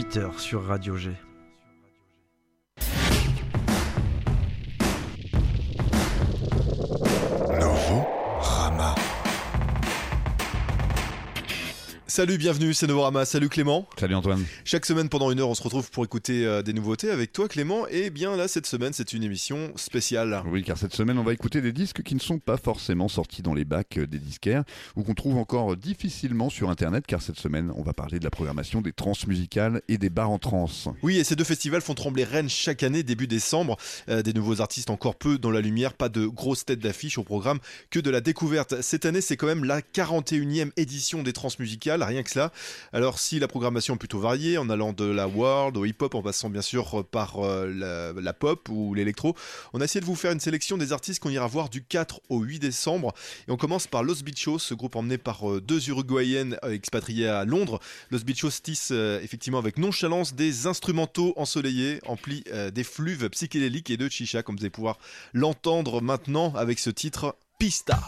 18h sur Radio G. Novorama. Salut, bienvenue, c'est Novorama. Salut Clément. Salut Antoine. Chaque semaine pendant une heure, on se retrouve pour écouter des nouveautés avec toi Clément. Et bien là, cette semaine, c'est une émission spéciale. Oui, car cette semaine, on va écouter des disques qui ne sont pas forcément sortis dans les bacs des disquaires ou qu'on trouve encore difficilement sur Internet, car cette semaine, on va parler de la programmation des transmusicales et des bars en trance. Oui, et ces deux festivals font trembler Rennes chaque année, début décembre. Des nouveaux artistes encore peu dans la lumière, pas de grosses têtes d'affiche au programme, que de la découverte. Cette année, c'est quand même la 41e édition des transmusicales, rien que cela. Alors si la programmation est plutôt variée, en allant de la world au hip-hop, en passant bien sûr par la pop ou l'électro, on a essayé de vous faire une sélection des artistes qu'on ira voir du 4 au 8 décembre. Et on commence par Los Bichos, ce groupe emmené par deux Uruguayennes expatriées à Londres. Los Bichos tissent effectivement avec nonchalance des instrumentaux ensoleillés, emplis d'effluves psychédéliques et de chicha, comme vous allez pouvoir l'entendre maintenant avec ce titre Pista.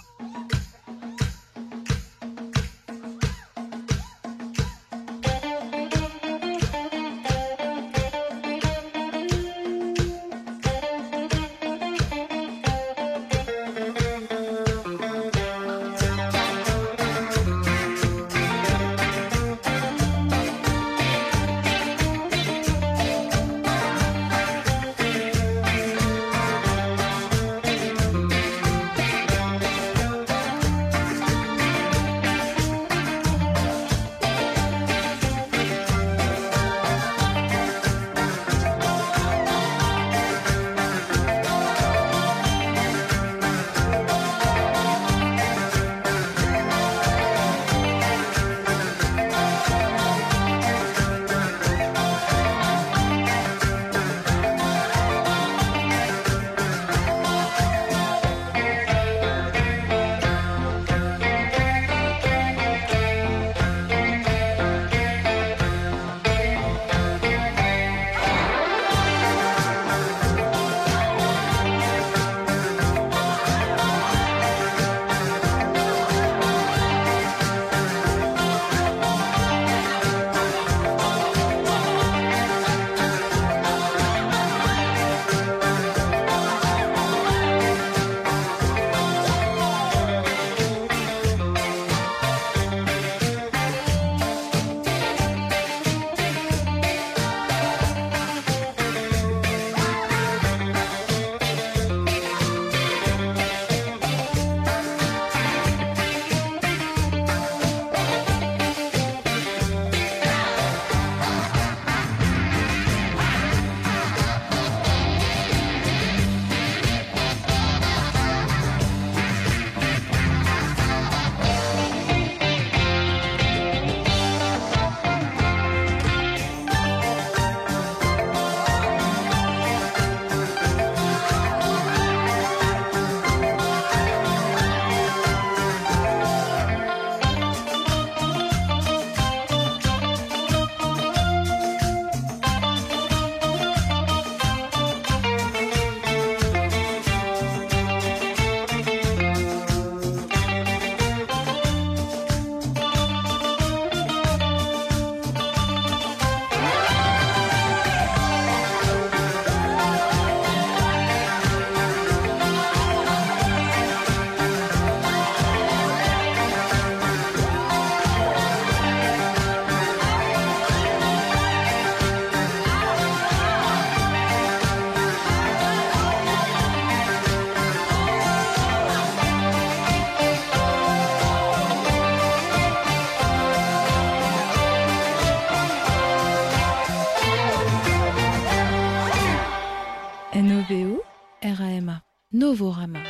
Novorama. Novorama.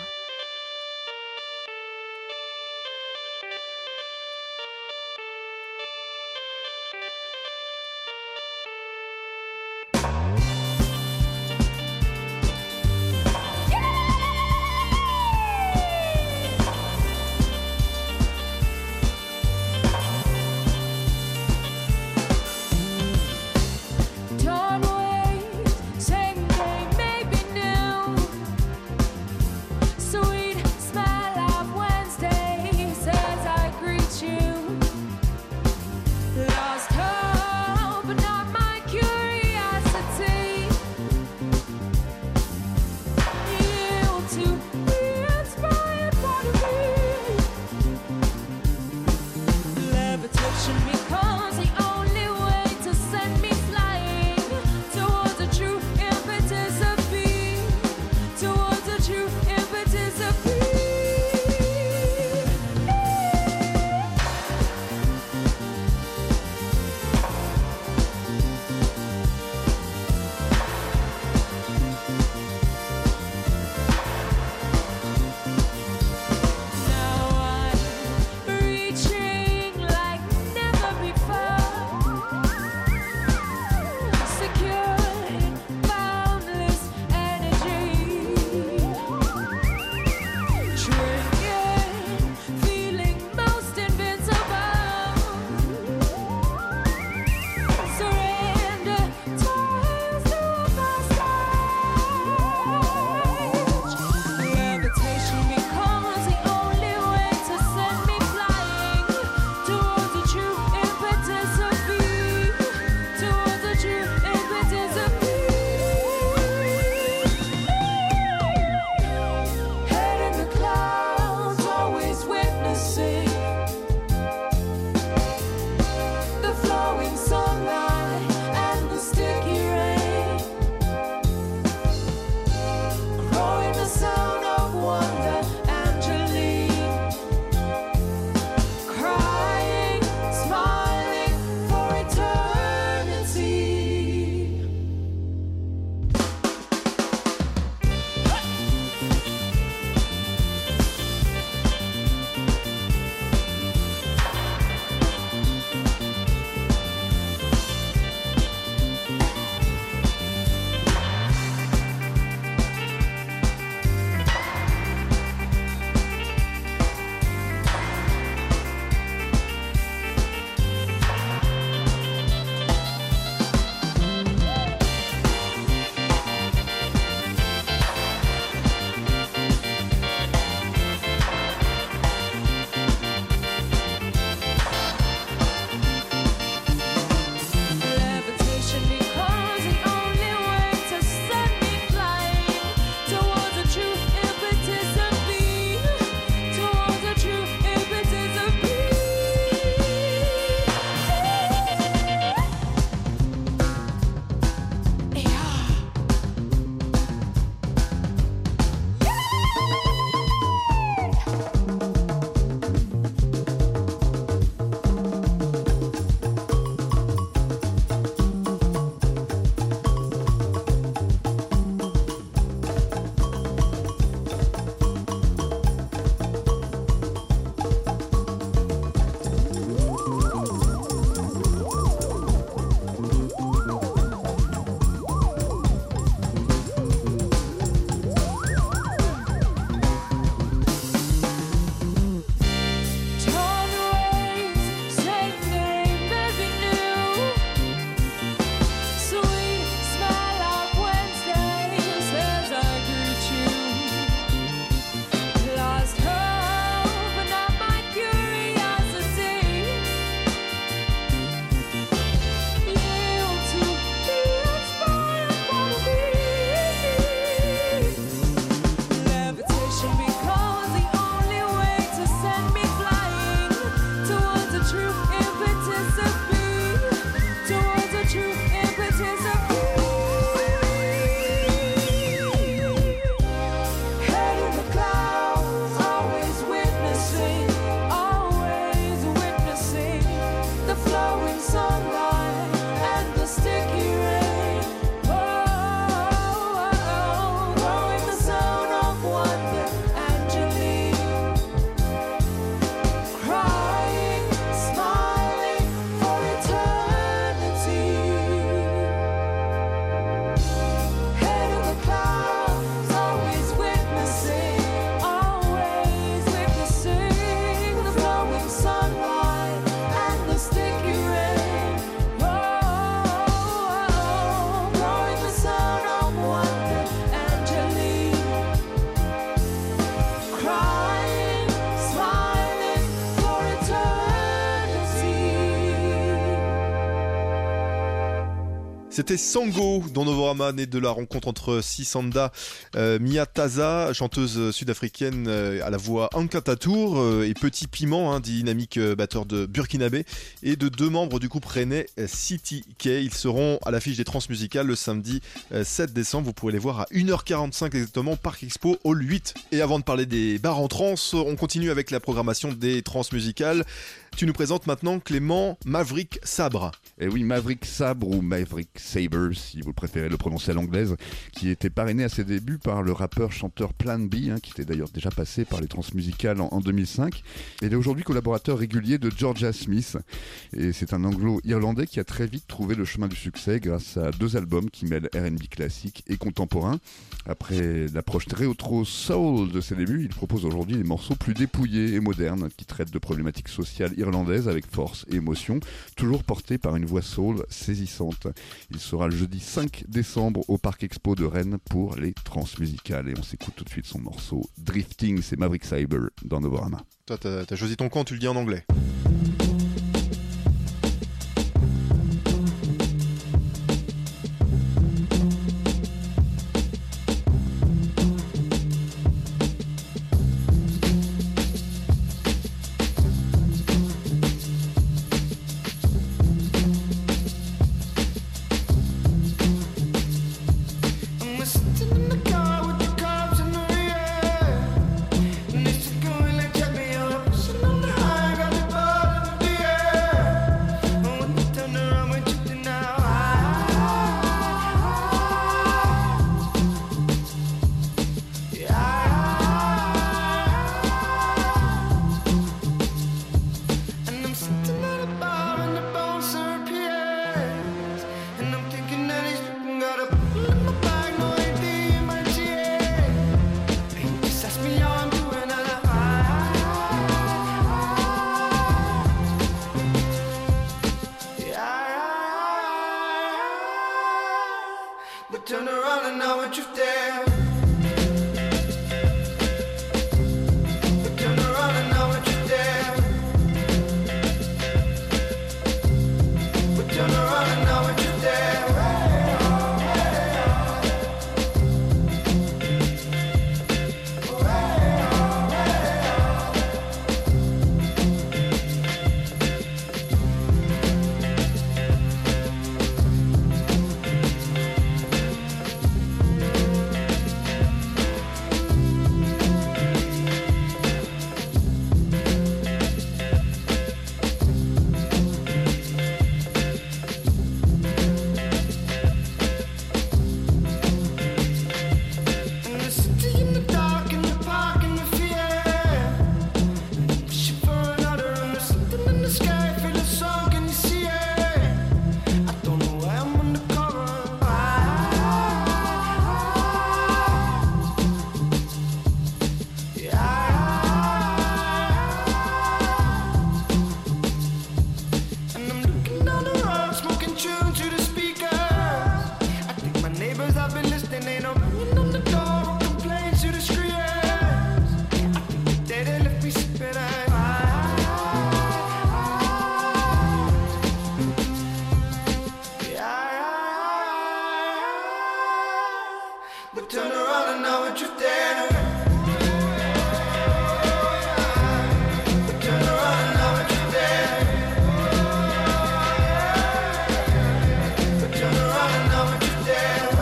C'était Sango dans Novorama, né de la rencontre entre Sisanda Miataza, chanteuse sud-africaine à la voix Ankatatour, et Petit Piment, dynamique batteur de Burkinabé, et de 2 membres du groupe rennais City K. Ils seront à l'affiche des Transmusicales le samedi 7 décembre. Vous pourrez les voir à 1h45 exactement, Parc Expo Hall 8. Et avant de parler des bars en trans, on continue avec la programmation des Transmusicales. Tu nous présentes maintenant, Clément, Maverick Sabre. Et oui, Maverick Sabre ou Maverick Sabre, si vous préférez le prononcer à l'anglaise, qui était parrainé à ses débuts par le rappeur-chanteur Plan B, qui était d'ailleurs déjà passé par les Transmusicales en 2005. Et il est aujourd'hui collaborateur régulier de Georgia Smith. Et c'est un anglo-irlandais qui a très vite trouvé le chemin du succès grâce à 2 albums qui mêlent R&B classique et contemporain. Après l'approche très retro soul de ses débuts, il propose aujourd'hui des morceaux plus dépouillés et modernes qui traitent de problématiques sociales irlandaises avec force et émotion, toujours portés par une voix soul saisissante. Il sera le jeudi 5 décembre au Parc Expo de Rennes pour les Transmusicales. Et on s'écoute tout de suite son morceau Drifting, c'est Maverick Sabre dans Novorama. Toi, t'as choisi ton camp, tu le dis en anglais. Turn around and now we're drifting. Turn around and now we're drifting. Turn around and now we're drifting. Turn around and now we're drifting. Turn around and now we're drifting. Turn around and now we're drifting.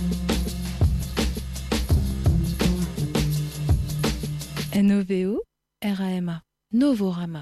NOVO Novorama. Novorama.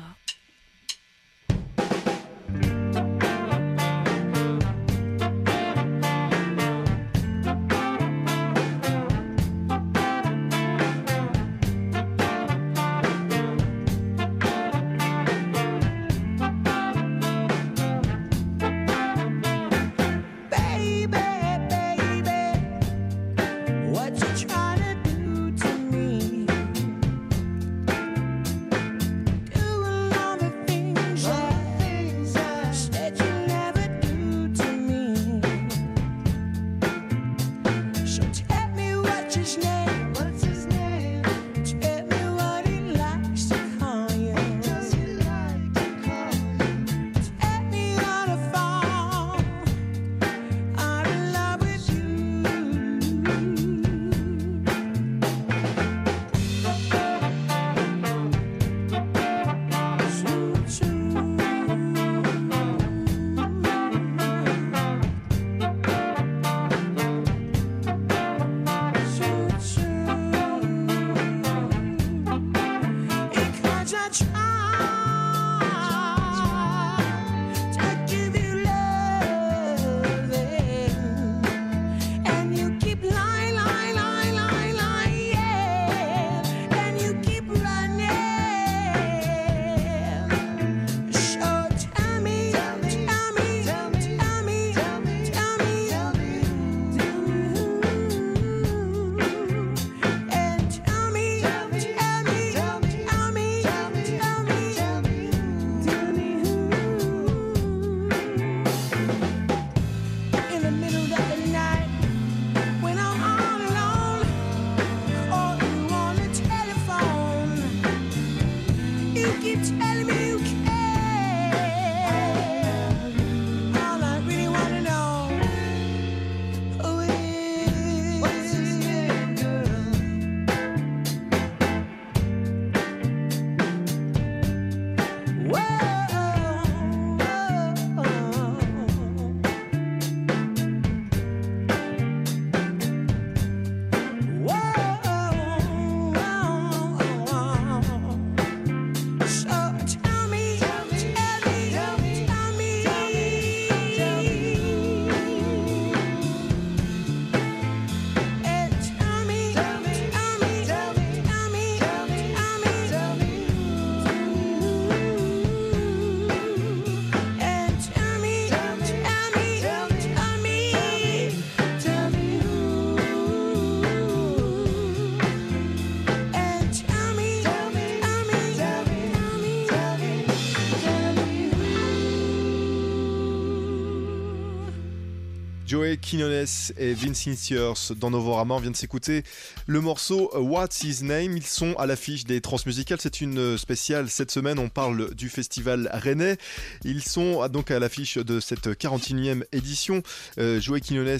Joey Quinones et Vince Insiers dans Novorama. On vient de s'écouter le morceau What's His Name. Ils sont à l'affiche des Transmusicales. C'est une spéciale cette semaine. On parle du festival rennais. Ils sont donc à l'affiche de cette 41e édition. Joey Quinones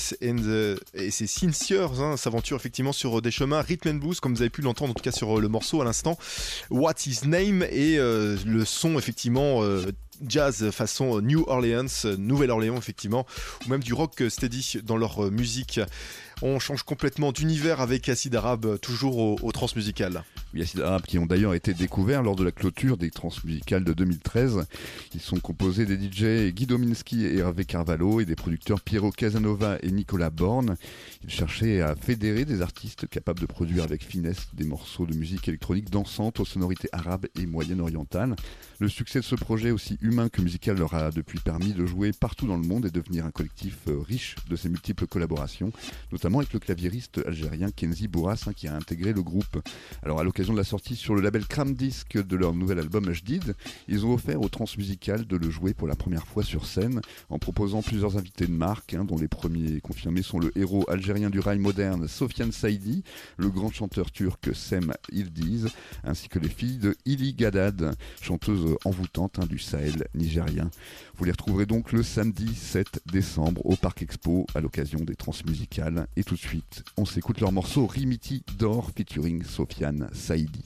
et ses Insiers s'aventurent effectivement sur des chemins rhythm and blues, comme vous avez pu l'entendre en tout cas sur le morceau à l'instant. What's His Name et le son effectivement jazz façon New Orleans, Nouvelle-Orléans effectivement, ou même du rock steady dans leur musique. On change complètement d'univers avec Acid Arabe, toujours au Transmusical. Oui, Acid Arabe qui ont d'ailleurs été découverts lors de la clôture des Transmusicales de 2013. Ils sont composés des DJ Guy Dominski et Hervé Carvalho et des producteurs Piero Casanova et Nicolas Borne. Ils cherchaient à fédérer des artistes capables de produire avec finesse des morceaux de musique électronique dansante aux sonorités arabes et moyen-orientales. Le succès de ce projet, aussi humain que musical, leur a depuis permis de jouer partout dans le monde et devenir un collectif riche de ses multiples collaborations, notamment avec le claviériste algérien Kenzi Bourras qui a intégré le groupe. Alors à l'occasion de la sortie sur le label Cram Disc de leur nouvel album Jdid, ils ont offert au Transmusical de le jouer pour la première fois sur scène en proposant plusieurs invités de marque, dont les premiers confirmés sont le héros algérien du rail moderne Sofiane Saïdi, le grand chanteur turc Sem Yildiz, ainsi que les filles de Ili Gadad, chanteuse envoûtante du Sahel nigérien. Vous les retrouverez donc le samedi 7 décembre au Parc Expo à l'occasion des Transmusicales. Et tout de suite, on s'écoute leur morceau Rimiti d'or featuring Sofiane Saïdi.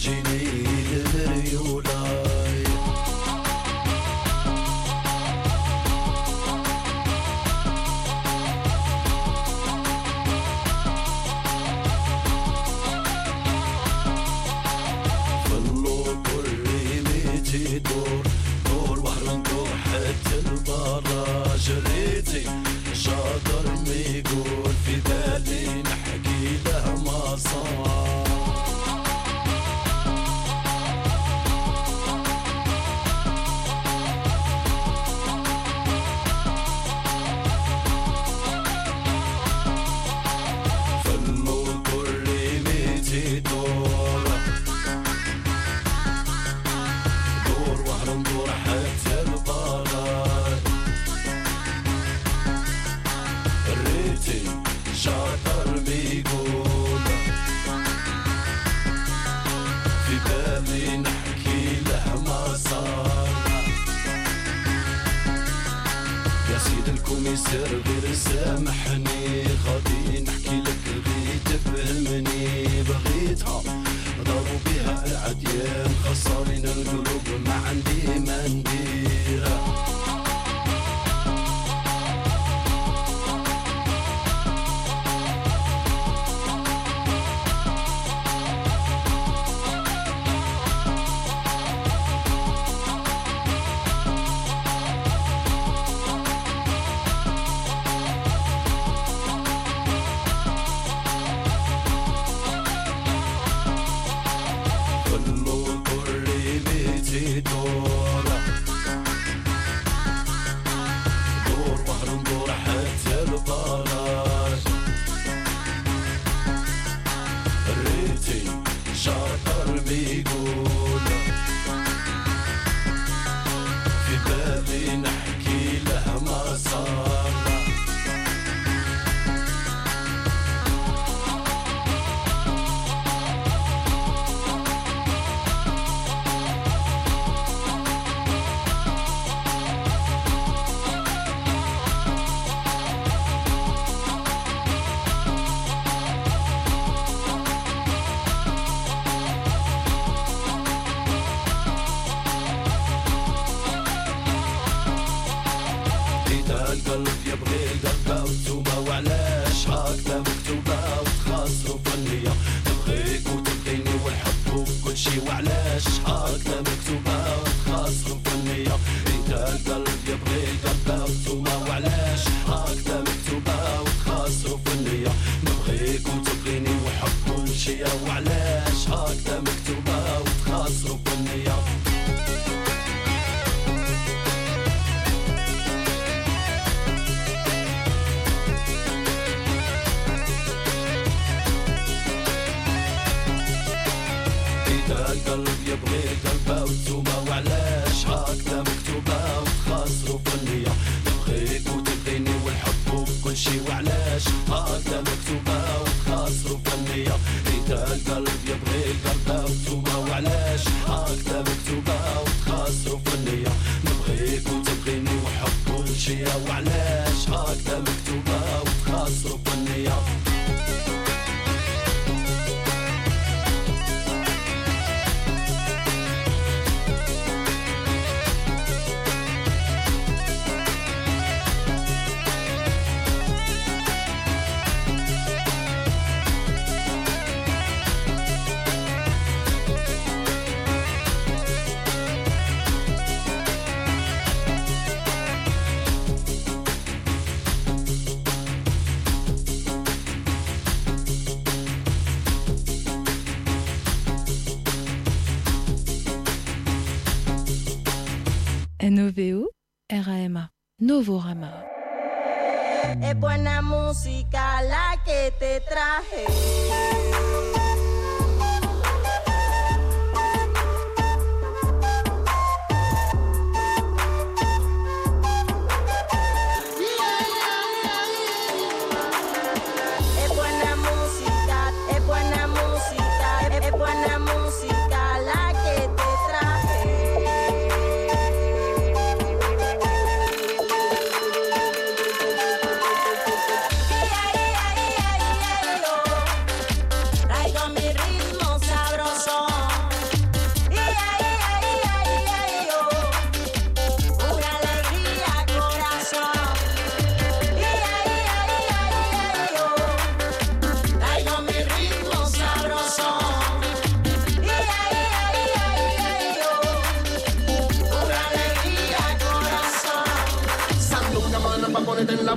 جيني للريولاي فاللور كل ميتي دور دور بحر ندور حتى البرا جريتي شاطر ميقول في بالي نحكي له ما صار يصير غير سامحني غادي نحكي لك غير تفهمني بغيتها ضربوا بها العديان خسرين القلوب ما عندي ما نديرها القلب يبغي قلبه وتوبه وعلاش هكذا مكتوبه وتخاصروا فنيه تبغيك وتبغيني والحب وكل شي وعلاش هكذا مكتوبه وتخاصروا فنيه انت القلب يبغي قلبه وتوبه وعلاش هكذا مكتوبه وتخاصروا فنيه نبغيك وتبغيني والحب وكل شي وعلاش هكذا مكتوبه وتخاصروا فنيه القلب يبغي قلبه وتوبه وعلاش هكذا مكتوبه وتخاصروا فنيه تبغيك وتبغيني والحب وكل شي وعلاش هكذا مكتوبه وتخاصروا فنيه انت القلب يبغي قلبه وتوبه وعلاش هكذا مكتوبه وتخاصروا فنيه نبغيك وتبغيني وحب وكل شي وعلاش هكذا مكتوبه وتخاصروا فنيه NOVO, RAMA, Novorama. Es buena música la que te traje. Traigo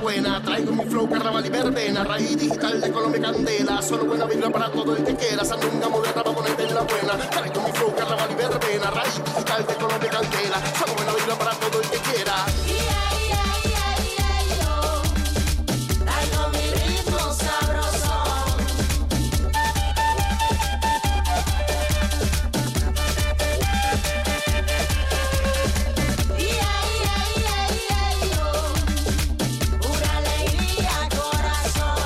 buena. Traigo mi flow, carnaval y verbena. Raíz digital de Colombia candela. Solo buena vibra para todo el que quiera. Sandunga moderna para ponerte en la buena. Traigo mi flow, carnaval y verbena. Raíz digital de Colombia candela. Solo buena vibra para todo el que quiera. Traigo mi ritmo sabroso. Pura alegría, corazón.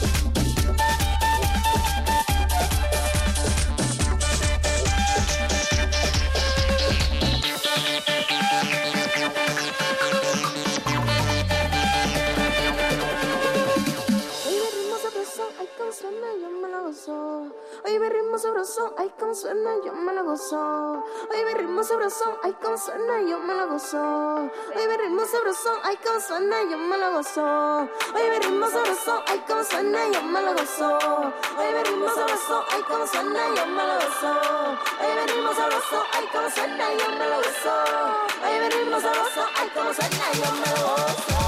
Oye, mi ritmo sabroso, ay, como suena, yo me lo gozo. Oye, mi ritmo sabroso, ay, como suena, yo me lo gozo. Oye, mi ritmo sabroso, ay, como suena, yo me lo gozo. Oye, mi ritmo sabroso, ay, como suena, yo me lo gozo. Oye, mi ritmo sabroso, ay, como suena, yo me lo gozo. Oye, mi ritmo sabroso, ay, como suena, yo me lo gozo. Oye, mi ritmo sabroso, ay, como suena, yo me lo gozo.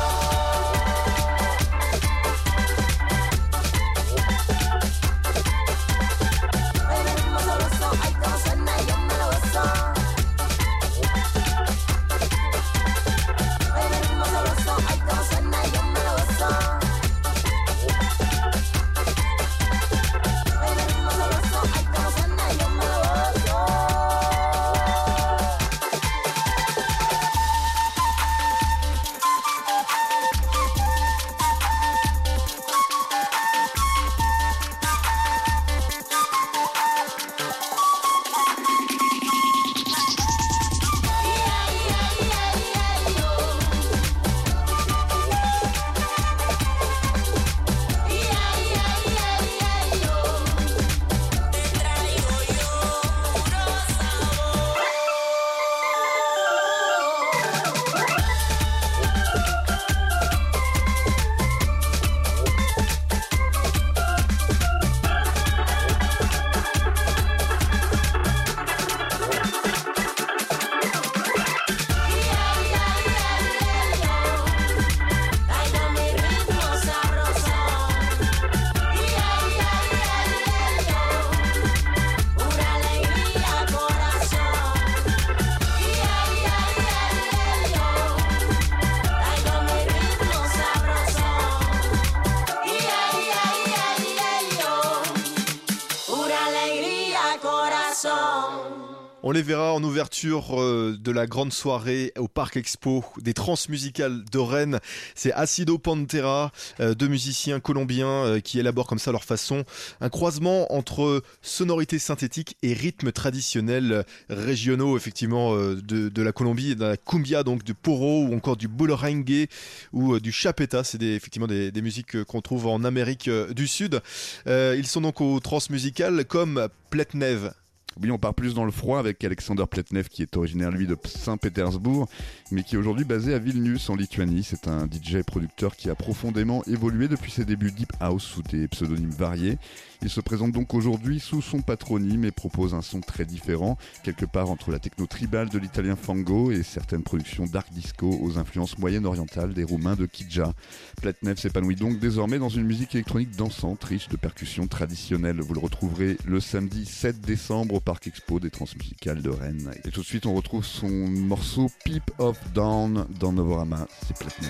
On les verra en ouverture de la grande soirée au Parc Expo des transmusicales de Rennes. C'est Acido Pantera, deux musiciens colombiens qui élaborent comme ça leur façon un croisement entre sonorités synthétiques et rythmes traditionnels régionaux effectivement de la Colombie, de la cumbia, donc du poro ou encore du bullerengue ou du chapeta. C'est effectivement des musiques qu'on trouve en Amérique du Sud. Ils sont donc au transmusical comme Pletnev. Oui, on part plus dans le froid avec Alexander Pletnev qui est originaire lui de Saint-Pétersbourg mais qui est aujourd'hui basé à Vilnius en Lituanie. C'est un DJ producteur qui a profondément évolué depuis ses débuts Deep House sous des pseudonymes variés. Il se présente donc aujourd'hui sous son patronyme et propose un son très différent, quelque part entre la techno tribale de l'italien Fango et certaines productions dark disco aux influences moyen-orientales des Roumains de Kidja. Pletnev s'épanouit donc désormais dans une musique électronique dansante, riche de percussions traditionnelles. Vous le retrouverez le samedi 7 décembre au Parc Expo des Transmusicales de Rennes. Et tout de suite, on retrouve son morceau Peep of Dawn dans Novorama. C'est Pletnev.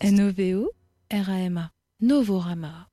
N-O-V-O-R-A-M-A. Novorama.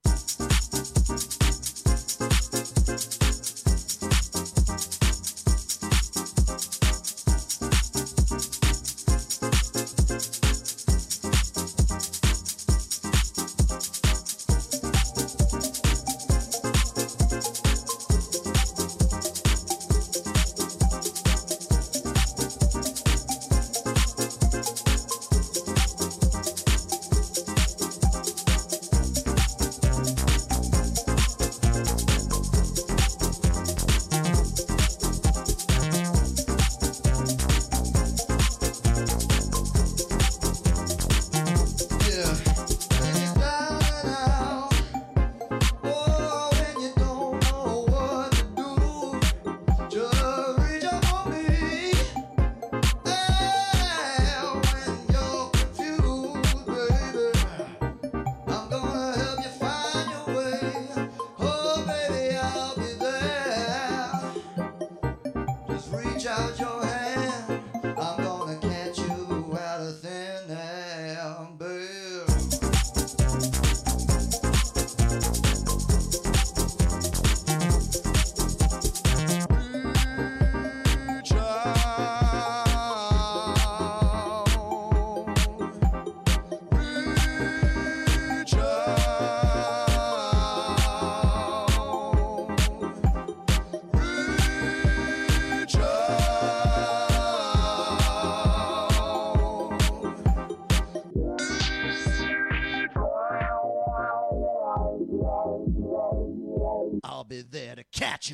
I'll be there to catch you.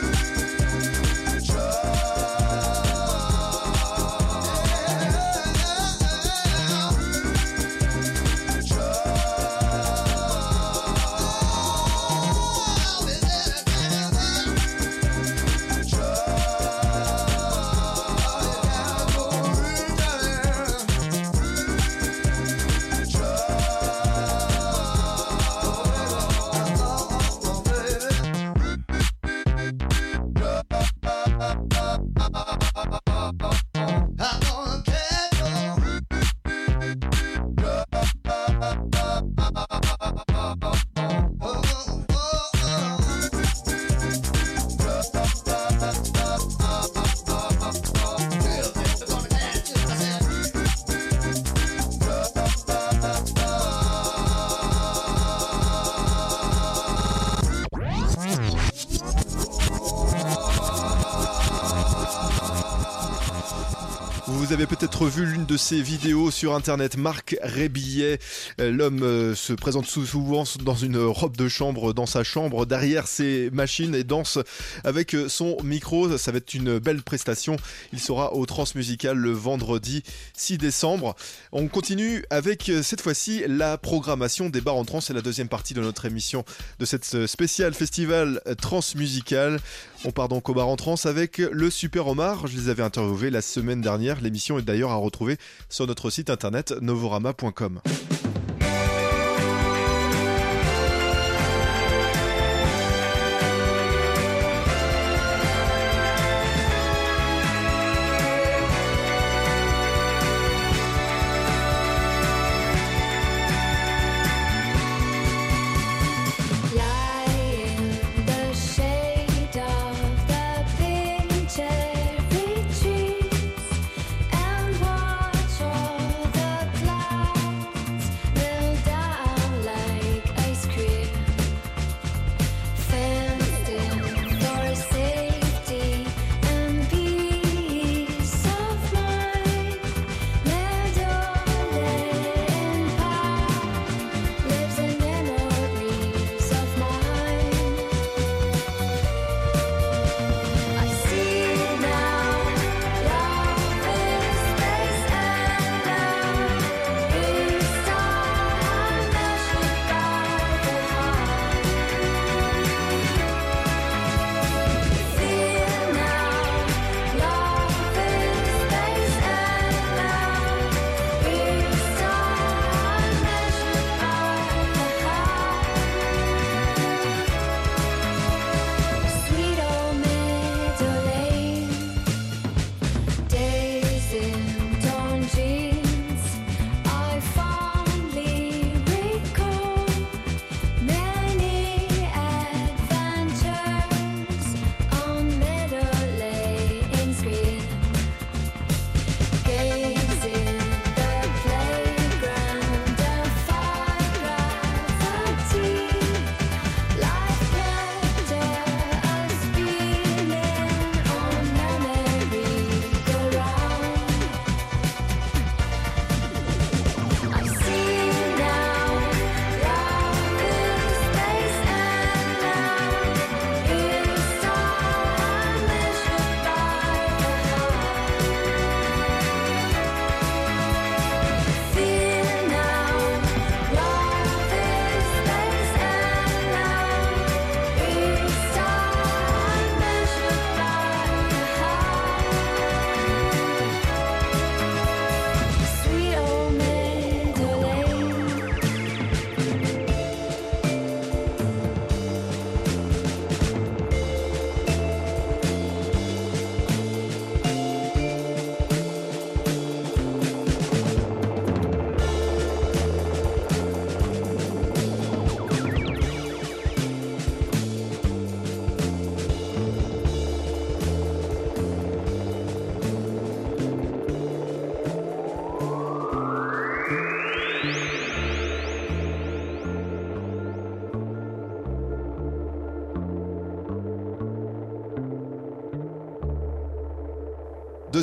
Vous avez peut-être vu l'une de ses vidéos sur internet, Marc Rébillet. L'homme se présente souvent dans une robe de chambre, dans sa chambre, derrière ses machines et danse avec son micro. Ça va être une belle prestation. Il sera au Transmusical le vendredi 6 décembre. On continue avec cette fois-ci la programmation des bars en trance. C'est la deuxième partie de notre émission de cette spéciale festival Transmusical. On part donc au bar en trance avec le Super Omar. Je les avais interviewés la semaine dernière. L'émission est d'ailleurs à retrouver sur notre site internet novorama.com.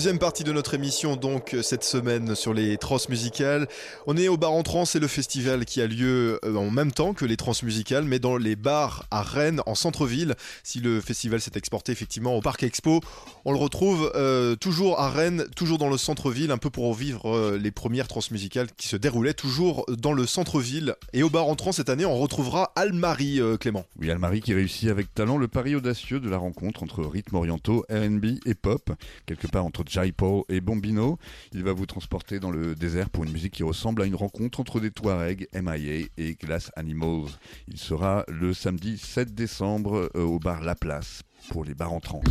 Deuxième partie de notre émission donc cette semaine sur les transmusicales. On est au bar en trans, c'est le festival qui a lieu en même temps que les transmusicales, mais dans les bars à Rennes, en centre-ville. Si le festival s'est exporté effectivement au Parc Expo, on le retrouve toujours à Rennes, toujours dans le centre-ville, un peu pour vivre les premières transmusicales qui se déroulaient toujours dans le centre-ville. Et au bar en trans cette année, on retrouvera Almari, Clément. Oui, Almari qui réussit avec talent le pari audacieux de la rencontre entre rythmes orientaux, R&B et pop, quelque part entre Jai Paul et Bombino. Il va vous transporter dans le désert pour une musique qui ressemble à une rencontre entre des Touaregs, MIA et Glass Animals. Il sera le samedi 7 décembre au bar La Place pour les bars en trance.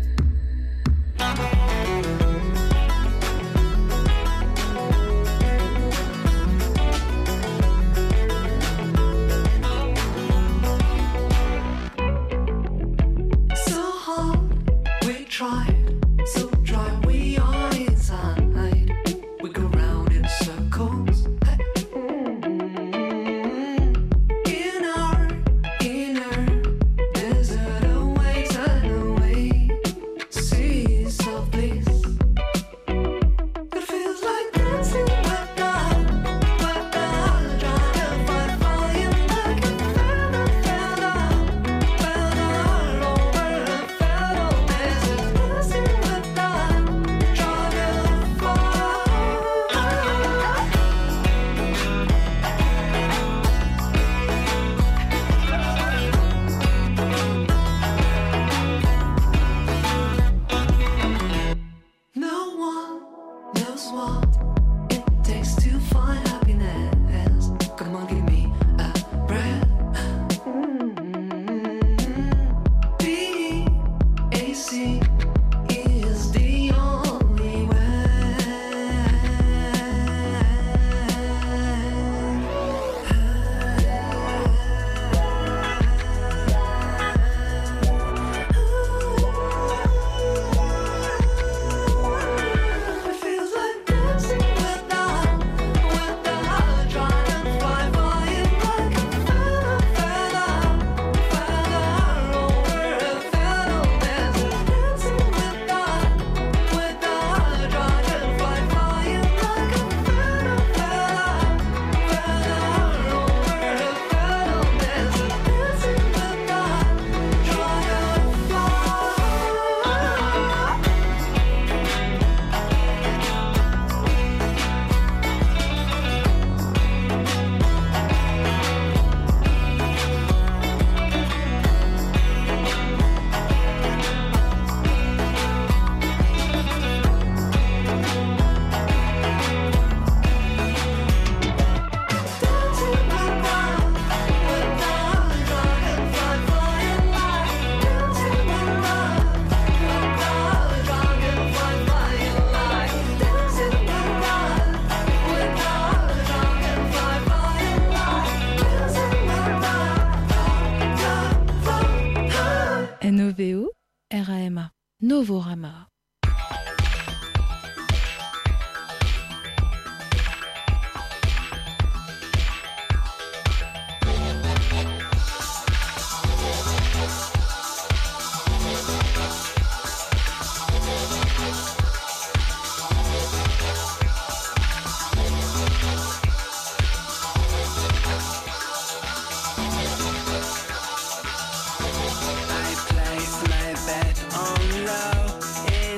NOVO, RAMA, Novorama. I place my bet on low in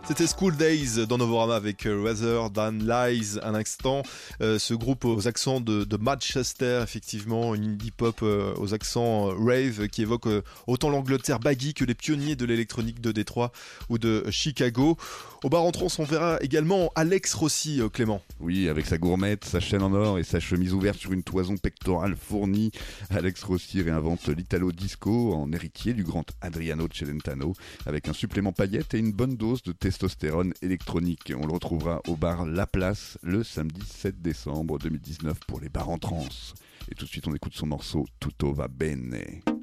C'était School Days dans Novorama avec Rather Than Lies un instant. Ce groupe aux accents de Manchester, effectivement, une indie pop aux accents rave qui évoque autant l'Angleterre baggy que les pionniers de l'électronique de Détroit ou de Chicago. Au bar en trans, on verra également Alex Rossi, Clément. Oui, avec sa gourmette, sa chaîne en or et sa chemise ouverte sur une toison pectorale fournie, Alex Rossi réinvente l'Italo Disco en héritier du grand Adriano Celentano avec un supplément paillettes et une bonne dose de testostérone électronique. On le retrouvera au bar La Place le samedi 7 décembre 2019 pour les bars en trans. Et tout de suite, on écoute son morceau Tutto va bene.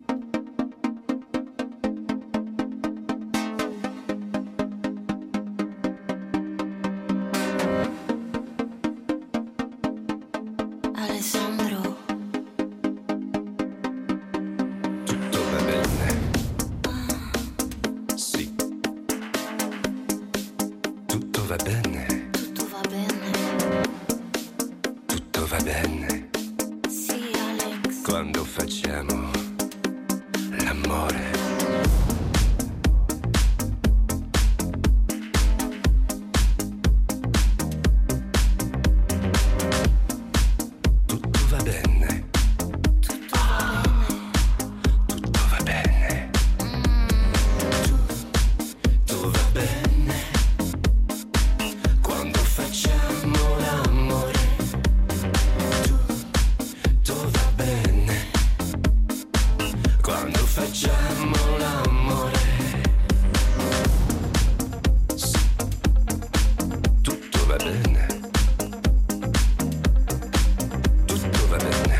Alessandro, Tutto va bene. Sì. Tutto va bene. tutto va bene. Tutto va bene. Sì, Alex. Quando facciamo l'amore. Tutto va bene. Tutto va bene. Tutto va bene. Tutto va bene. Quando facciamo l'amore. Tutto va bene. Quando facciamo l'amore. Sì. Tutto va bene. Tutto va bene.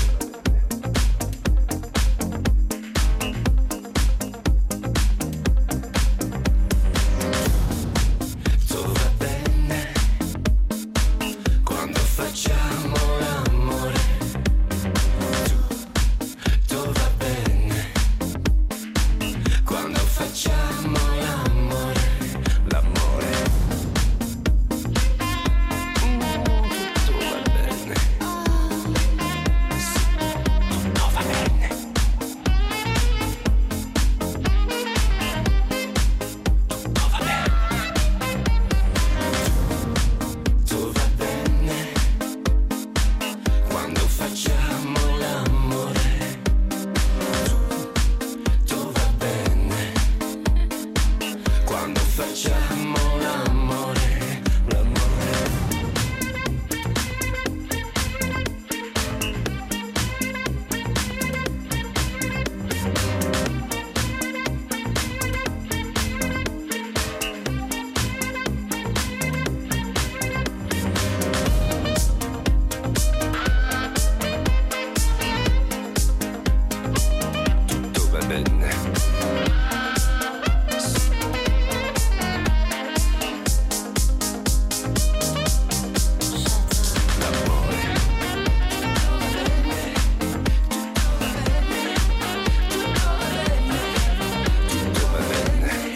Tutto va bene. Quando facciamo l'amore. Tutto va bene. Quando facciamo l'amore. L'amore. Tutto va bene. Sì, tutto va bene. Tutto va bene. Tutto va bene. Quando facciamo l'amore. Tutto va bene. Quando facciamo l'amore. L'amore. Tutto va bene. L'amore. Tutto va bene.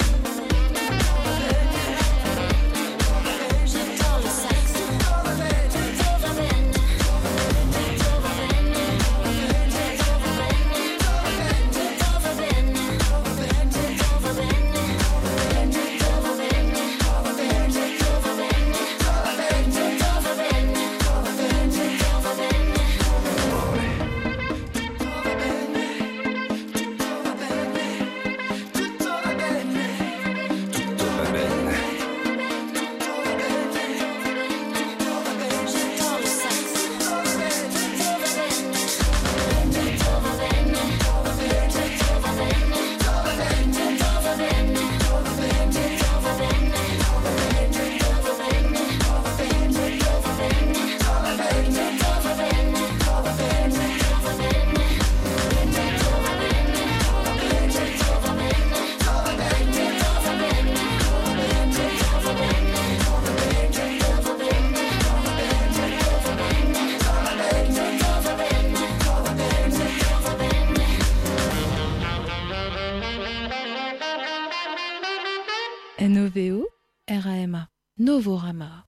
J'adore le sexe. Tutto va bene. Tutto va bene. Tutto va bene. Tutto va bene. Tutto va bene. Tutto va bene. Tutto va bene. Tutto va bene. Tutto va bene. Tutto va bene. Tutto va bene. Tutto va bene. J'adore le sexe. Tutto va bene. Tutto va bene. Tutto va bene. Tutto va bene. Tutto va bene. Tutto va bene. Tutto va bene. Tutto va bene. Tutto va bene. Tutto va bene. NOVO RAMA Novorama.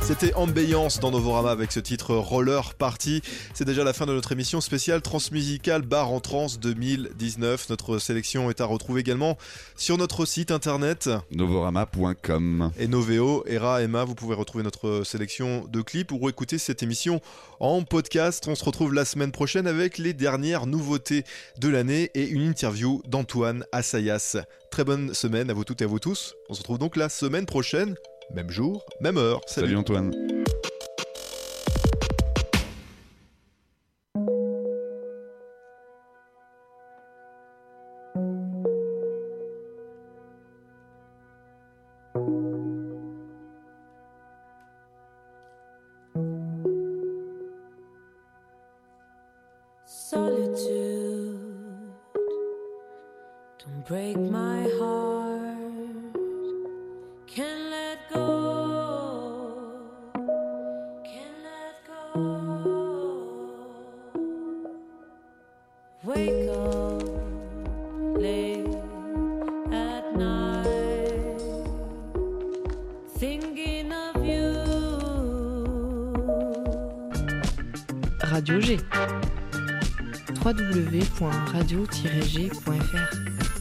C'était Ambiance dans Novorama avec ce titre Roller Party. C'est déjà la fin de notre émission spéciale Transmusicale Bar en Trance 2019. Notre sélection est à retrouver également sur notre site internet Novorama.com. et Noveo, Era, Emma. Vous pouvez retrouver notre sélection de clips ou écouter cette émission en podcast. On se retrouve la semaine prochaine avec les dernières nouveautés de l'année et une interview d'Antoine Assayas. Très bonne semaine à vous toutes et à vous tous. On se retrouve donc la semaine prochaine. Même jour, même heure. Salut Antoine. Solitude, don't break my heart. Can't let go, can't let go. Wake up late at night, thinking of you. Radio G. www.radio-g.fr